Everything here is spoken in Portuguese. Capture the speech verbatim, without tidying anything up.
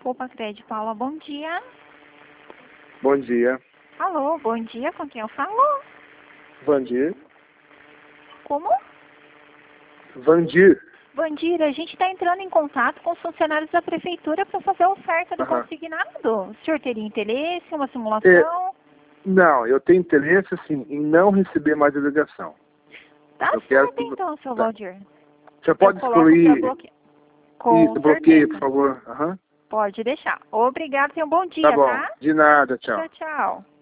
Copacred, Paula, bom dia. Bom dia. Alô, bom dia, com quem eu falo? Vandir. Como? Vandir. Vandir, a gente está entrando em contato com os funcionários da prefeitura para fazer a oferta do Aham. consignado. O senhor teria interesse em uma É, simulação? não, eu tenho interesse, assim, em não receber mais a ligação. Tá Eu quero certo que- então, seu tá. Valdir. Você pode Eu coloco aqui a excluir bloque... Com isso, bloqueio, certeza. por favor. Aham. Pode deixar. Obrigado, tenha um bom Tá dia, bom. tá? De nada, tchau. Tchau, tchau.